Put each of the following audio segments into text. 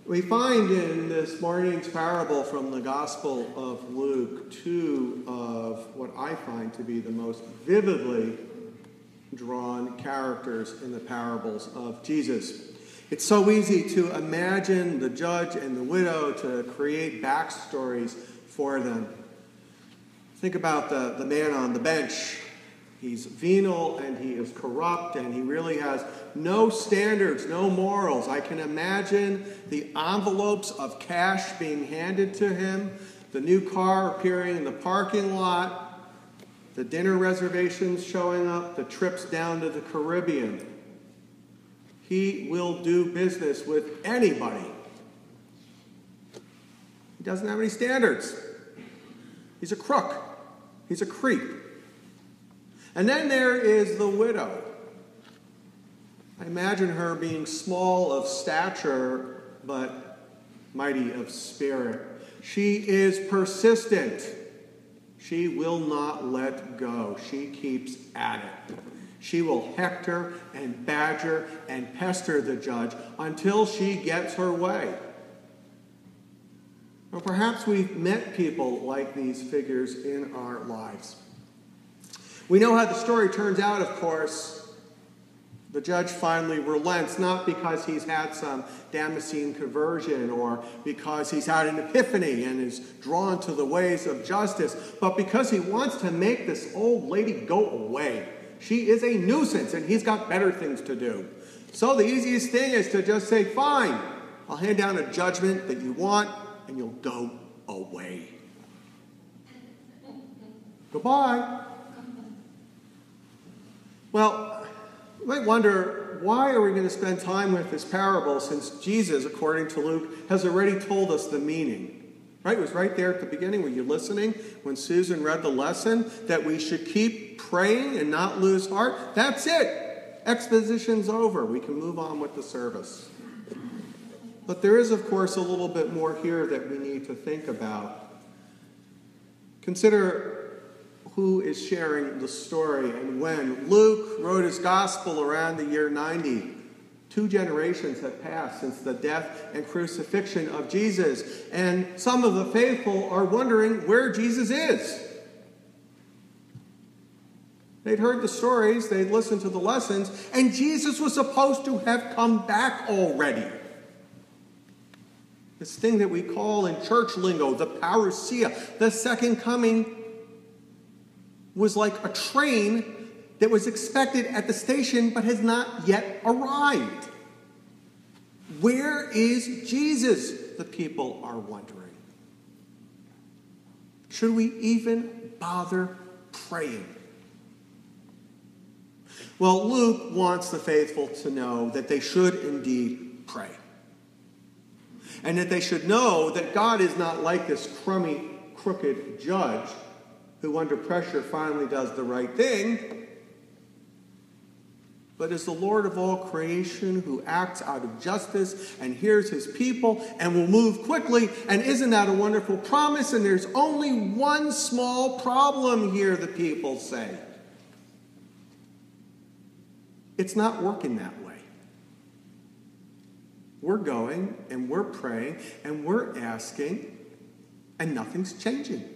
We find in this morning's parable from the Gospel of Luke two of what I find to be the most vividly drawn characters in the parables of Jesus. It's so easy to imagine the judge and the widow, to create backstories for them. Think about the man on the bench. He's venal and he is corrupt and he really has no standards, no morals. I can imagine the envelopes of cash being handed to him, the new car appearing in the parking lot, the dinner reservations showing up, the trips down to the Caribbean. He will do business with anybody. He doesn't have any standards. He's a crook. He's a creep. And then there is the widow. I imagine her being small of stature, but mighty of spirit. She is persistent. She will not let go. She keeps at it. She will hector and badger and pester the judge until she gets her way. Or perhaps we've met people like these figures in our lives. We know how the story turns out, of course. The judge finally relents, not because he's had some Damascene conversion or because he's had an epiphany and is drawn to the ways of justice, but because he wants to make this old lady go away. She is a nuisance and he's got better things to do. So the easiest thing is to just say, fine, I'll hand down a judgment that you want and you'll go away. Goodbye. Well, you might wonder, why are we going to spend time with this parable since Jesus, according to Luke, has already told us the meaning? Right? It was right there at the beginning. Were you listening when Susan read the lesson? That we should keep praying and not lose heart. That's it. Exposition's over. We can move on with the service. But there is, of course, a little bit more here that we need to think about. Consider who is sharing the story and when. Luke wrote his gospel around the year 90. 2 generations have passed since the death and crucifixion of Jesus. And some of the faithful are wondering where Jesus is. They'd heard the stories, they'd listened to the lessons, and Jesus was supposed to have come back already. This thing that we call in church lingo the parousia, the second coming, was like a train that was expected at the station but has not yet arrived. Where is Jesus? The people are wondering. Should we even bother praying? Well, Luke wants the faithful to know that they should indeed pray. And that they should know that God is not like this crummy, crooked judge who under pressure finally does the right thing, but is the Lord of all creation who acts out of justice and hears his people and will move quickly. And isn't that a wonderful promise? And there's only one small problem here, the people say. It's not working that way. We're going and we're praying and we're asking and nothing's changing.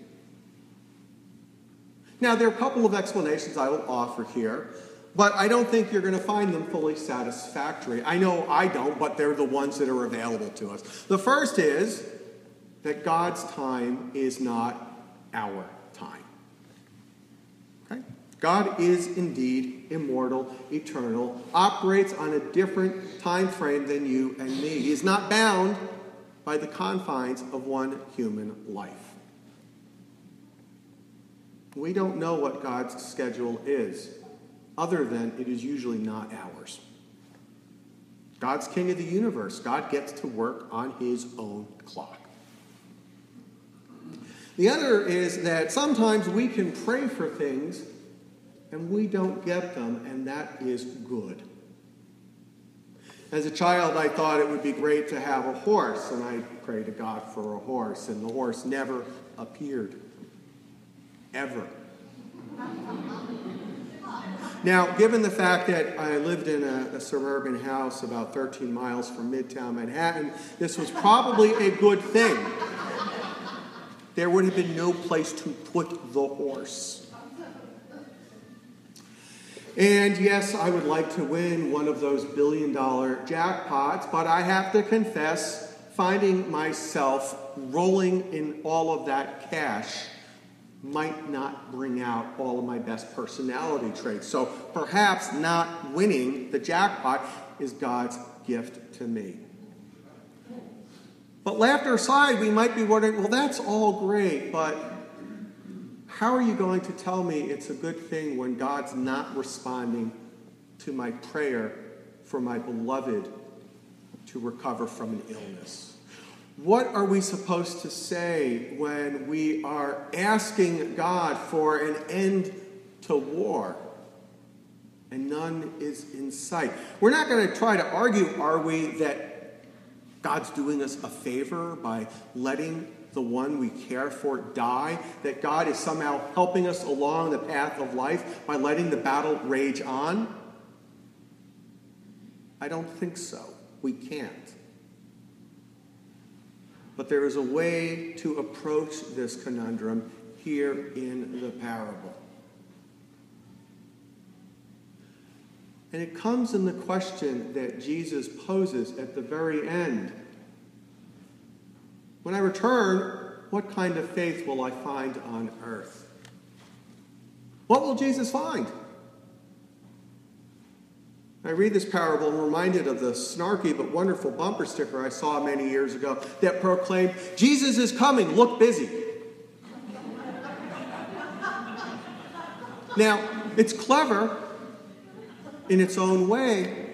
Now, there are a couple of explanations I will offer here, but I don't think you're going to find them fully satisfactory. I know I don't, but they're the ones that are available to us. The first is that God's time is not our time. Okay? God is indeed immortal, eternal, operates on a different time frame than you and me. He is not bound by the confines of one human life. We don't know what God's schedule is, other than it is usually not ours. God's king of the universe. God gets to work on his own clock. The other is that sometimes we can pray for things and we don't get them, and that is good. As a child, I thought it would be great to have a horse, and I prayed to God for a horse, and the horse never appeared. Ever. Now, given the fact that I lived in a suburban house about 13 miles from Midtown Manhattan, this was probably a good thing. There would have been no place to put the horse. And yes, I would like to win one of those billion-dollar jackpots, but I have to confess, finding myself rolling in all of that cash might not bring out all of my best personality traits. So perhaps not winning the jackpot is God's gift to me. But laughter aside, we might be wondering, well, that's all great, but how are you going to tell me it's a good thing when God's not responding to my prayer for my beloved to recover from an illness? What are we supposed to say when we are asking God for an end to war and none is in sight? We're not going to try to argue, are we, that God's doing us a favor by letting the one we care for die, that God is somehow helping us along the path of life by letting the battle rage on? I don't think so. We can't. But there is a way to approach this conundrum here in the parable. And it comes in the question that Jesus poses at the very end. When I return, what kind of faith will I find on earth? What will Jesus find? I read this parable and reminded of the snarky but wonderful bumper sticker I saw many years ago that proclaimed, "Jesus is coming, look busy." Now, it's clever in its own way,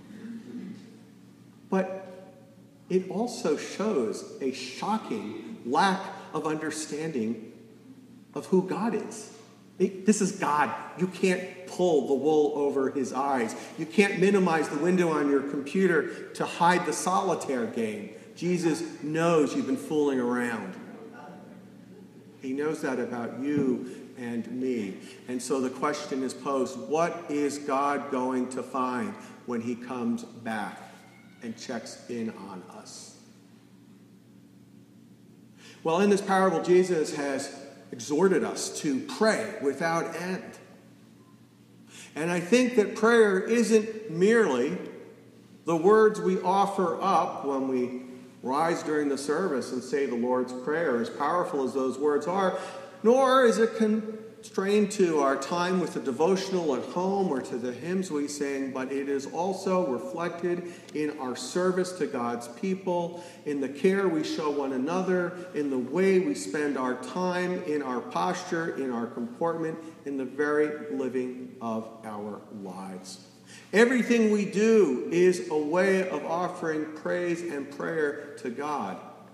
but it also shows a shocking lack of understanding of who God is. This is God. You can't pull the wool over his eyes. You can't minimize the window on your computer to hide the solitaire game. Jesus knows you've been fooling around. He knows that about you and me. And so the question is posed, what is God going to find when he comes back and checks in on us? Well, in this parable, Jesus has exhorted us to pray without end. And I think that prayer isn't merely the words we offer up when we rise during the service and say the Lord's Prayer, as powerful as those words are, nor is it constrained to our time with the devotional at home or to the hymns we sing, but it is also reflected in our service to God's people, in the care we show one another, in the way we spend our time, in our posture, in our comportment, in the very living of our lives. Everything we do is a way of offering praise and prayer to God.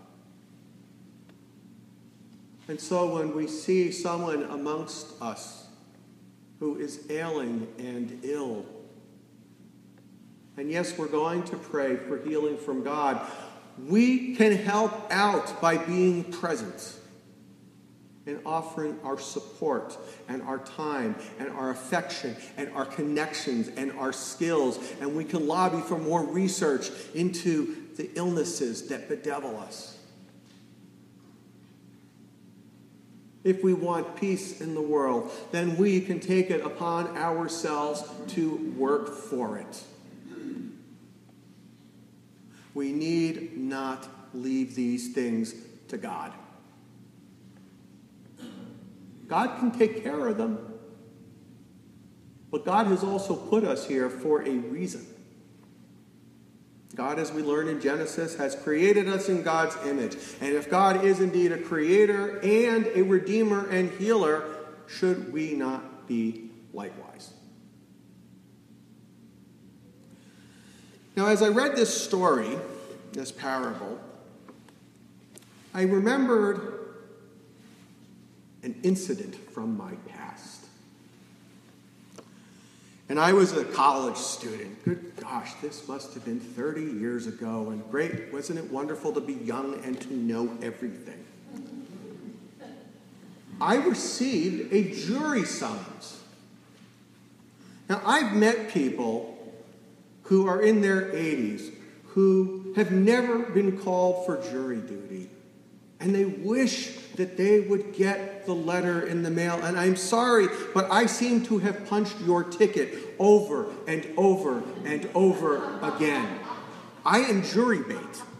And so when we see someone amongst us who is ailing and ill, and yes, we're going to pray for healing from God, we can help out by being present and offering our support and our time and our affection and our connections and our skills. And we can lobby for more research into the illnesses that bedevil us. If we want peace in the world, then we can take it upon ourselves to work for it. We need not leave these things to God. God can take care of them. But God has also put us here for a reason. God, as we learn in Genesis, has created us in God's image. And if God is indeed a creator and a redeemer and healer, should we not be likewise? Now, as I read this story, this parable, I remembered an incident from my past. And I was a college student. Good gosh, this must have been 30 years ago. And great, wasn't it wonderful to be young and to know everything? I received a jury summons. Now, I've met people who are in their 80s who have never been called for jury duty, and they wish that they would get the letter in the mail. And I'm sorry, but I seem to have punched your ticket over and over and over again. I am jury bait.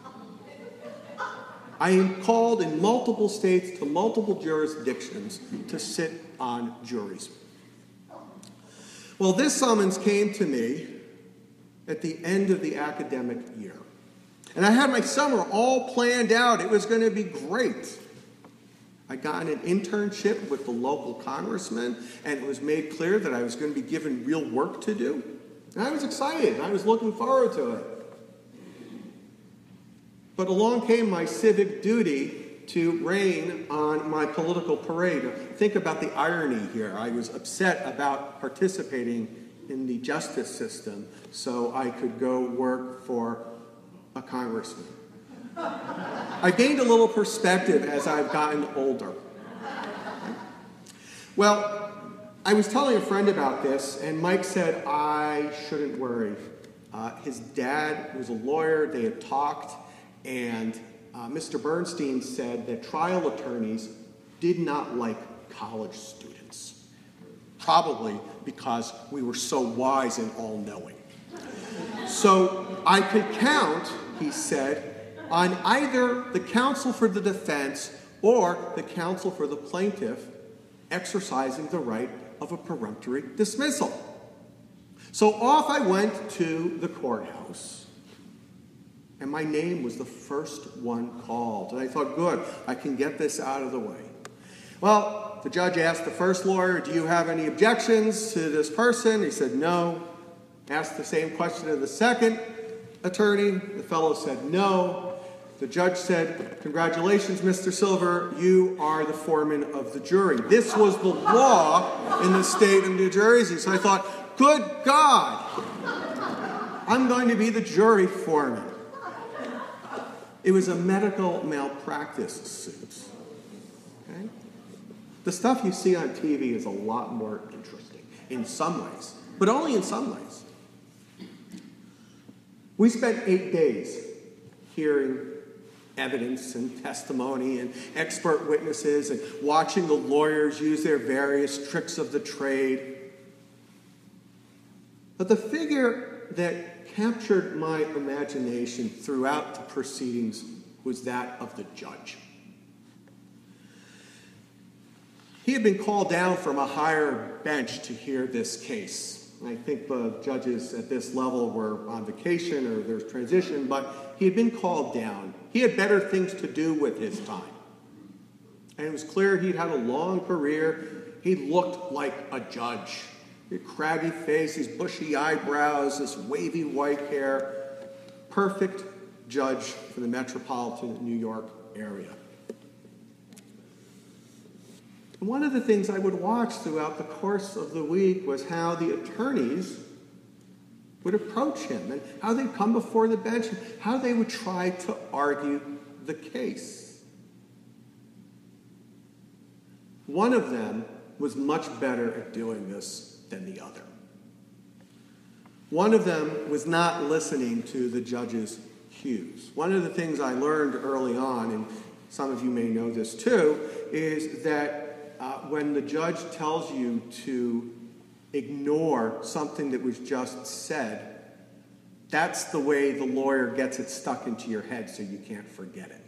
I am called in multiple states to multiple jurisdictions to sit on juries. Well, this summons came to me at the end of the academic year. And I had my summer all planned out. It was going to be great. I got an internship with the local congressman, and it was made clear that I was going to be given real work to do. And I was excited. I was looking forward to it. But along came my civic duty to rain on my political parade. Think about the irony here. I was upset about participating in the justice system so I could go work for a congressman. I gained a little perspective as I've gotten older. Well, I was telling a friend about this, and Mike said I shouldn't worry. His dad was a lawyer. They had talked, and Mr. Bernstein said that trial attorneys did not like college students, probably because we were so wise and all-knowing. So I could count, he said, on either the counsel for the defense or the counsel for the plaintiff exercising the right of a peremptory dismissal. So off I went to the courthouse, and my name was the first one called. And I thought, good, I can get this out of the way. Well, the judge asked the first lawyer, do you have any objections to this person? He said, no. Asked the same question of the second attorney. The fellow said, no. The judge said, congratulations, Mr. Silver, you are the foreman of the jury. This was the law in the state of New Jersey. So I thought, good God, I'm going to be the jury foreman. It was a medical malpractice suit. Okay? The stuff you see on TV is a lot more interesting in some ways, but only in some ways. We spent 8 days hearing evidence and testimony and expert witnesses and watching the lawyers use their various tricks of the trade. But the figure that captured my imagination throughout the proceedings was that of the judge. He had been called down from a higher bench to hear this case. I think the judges at this level were on vacation or there's transition, but he had been called down. He had better things to do with his time. And it was clear he'd had a long career. He looked like a judge. He had a craggy face, these bushy eyebrows, this wavy white hair. Perfect judge for the metropolitan New York area. And one of the things I would watch throughout the course of the week was how the attorneys would approach him and how they'd come before the bench and how they would try to argue the case. One of them was much better at doing this than the other. One of them was not listening to the judge's cues. One of the things I learned early on, and some of you may know this too, is that when the judge tells you to ignore something that was just said, that's the way the lawyer gets it stuck into your head so you can't forget it.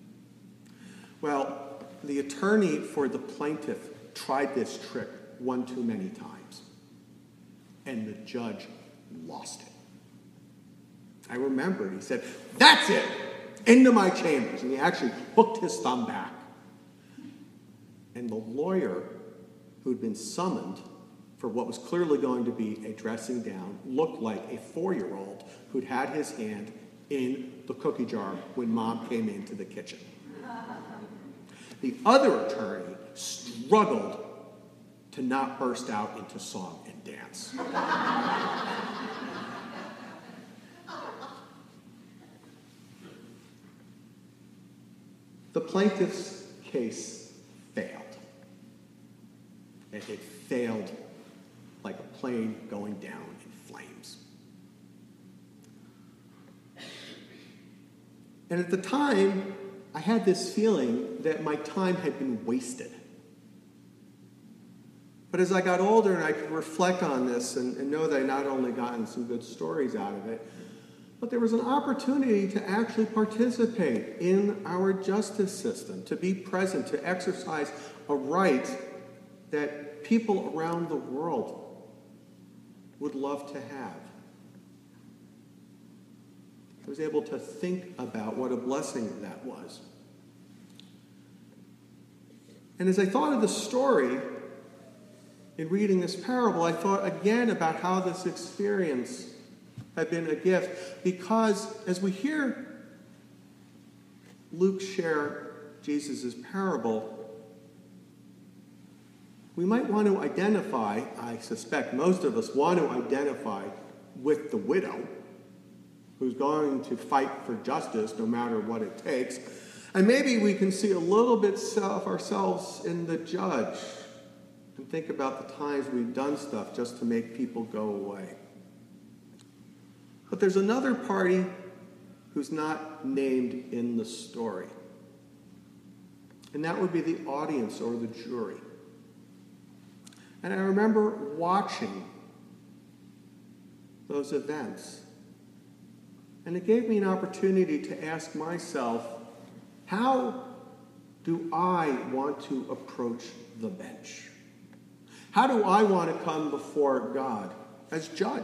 Well, the attorney for the plaintiff tried this trick one too many times, and the judge lost it. I remember he said, that's it, into my chambers, and he actually hooked his thumb back. And the lawyer who'd been summoned for what was clearly going to be a dressing down looked like a 4-year-old who'd had his hand in the cookie jar when Mom came into the kitchen. The other attorney struggled to not burst out into song and dance. The plaintiff's case failed. And it failed like a plane going down in flames. And at the time, I had this feeling that my time had been wasted. But as I got older and I could reflect on this and know that I not only gotten some good stories out of it, but there was an opportunity to actually participate in our justice system, to be present, to exercise a right that people around the world would love to have. I was able to think about what a blessing that was. And as I thought of the story, in reading this parable, I thought again about how this experience had been a gift, because as we hear Luke share Jesus' parable, we might want to identify, I suspect most of us want to identify with the widow who's going to fight for justice no matter what it takes. And maybe we can see a little bit of ourselves in the judge and think about the times we've done stuff just to make people go away. But there's another party who's not named in the story. And that would be the audience or the jury. And I remember watching those events. And it gave me an opportunity to ask myself, how do I want to approach the bench? How do I want to come before God as judge?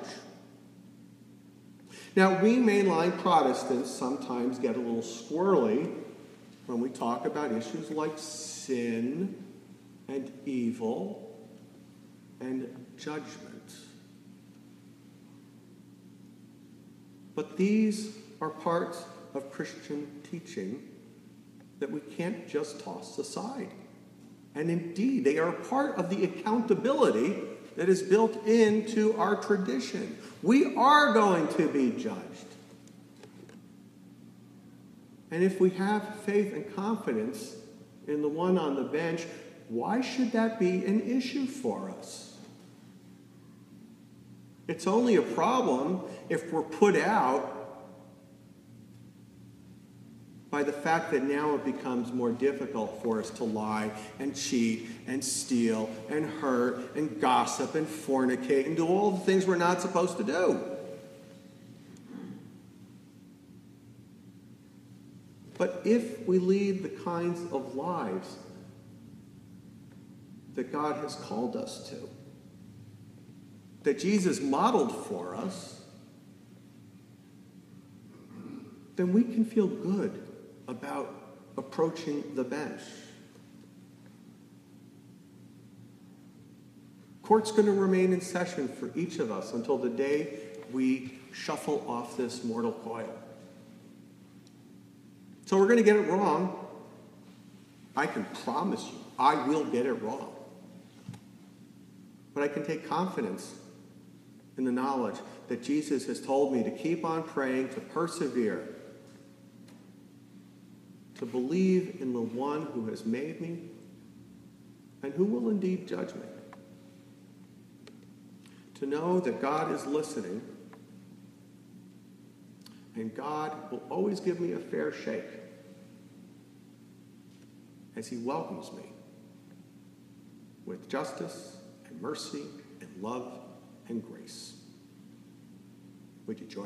Now, we mainline Protestants sometimes get a little squirrely when we talk about issues like sin and evil and judgment. But these are parts of Christian teaching that we can't just toss aside. And indeed, they are part of the accountability that is built into our tradition. We are going to be judged. And if we have faith and confidence in the one on the bench, why should that be an issue for us? It's only a problem if we're put out by the fact that now it becomes more difficult for us to lie and cheat and steal and hurt and gossip and fornicate and do all the things we're not supposed to do. But if we lead the kinds of lives that God has called us to, that Jesus modeled for us, then we can feel good about approaching the bench. Court's going to remain in session for each of us until the day we shuffle off this mortal coil. So we're going to get it wrong. I can promise you, I will get it wrong. But I can take confidence in the knowledge that Jesus has told me to keep on praying, to persevere, to believe in the one who has made me and who will indeed judge me. To know that God is listening and God will always give me a fair shake as he welcomes me with justice and mercy and love and grace. Would you join